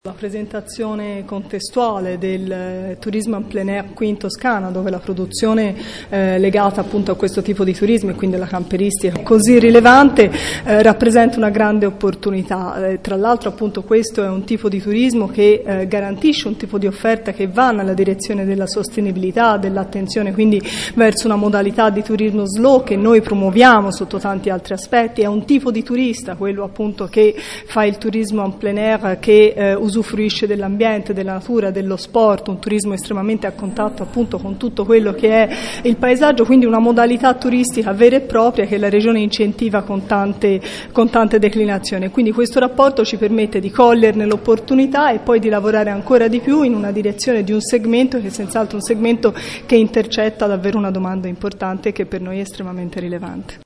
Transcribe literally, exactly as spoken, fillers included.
La presentazione contestuale del turismo en plein air qui in Toscana, dove la produzione eh, legata appunto a questo tipo di turismo e quindi alla camperistica è così rilevante, eh, rappresenta una grande opportunità. Eh, tra l'altro appunto questo è un tipo di turismo che eh, garantisce un tipo di offerta che va nella direzione della sostenibilità, dell'attenzione quindi verso una modalità di turismo slow che noi promuoviamo sotto tanti altri aspetti. È un tipo di turista, quello appunto che fa il turismo en plein air, che eh, usufruisce dell'ambiente, della natura, dello sport, un turismo estremamente a contatto appunto con tutto quello che è il paesaggio, quindi una modalità turistica vera e propria che la Regione incentiva con tante, con tante declinazioni. Quindi questo rapporto ci permette di coglierne l'opportunità e poi di lavorare ancora di più in una direzione di un segmento che è senz'altro un segmento che intercetta davvero una domanda importante e che per noi è estremamente rilevante.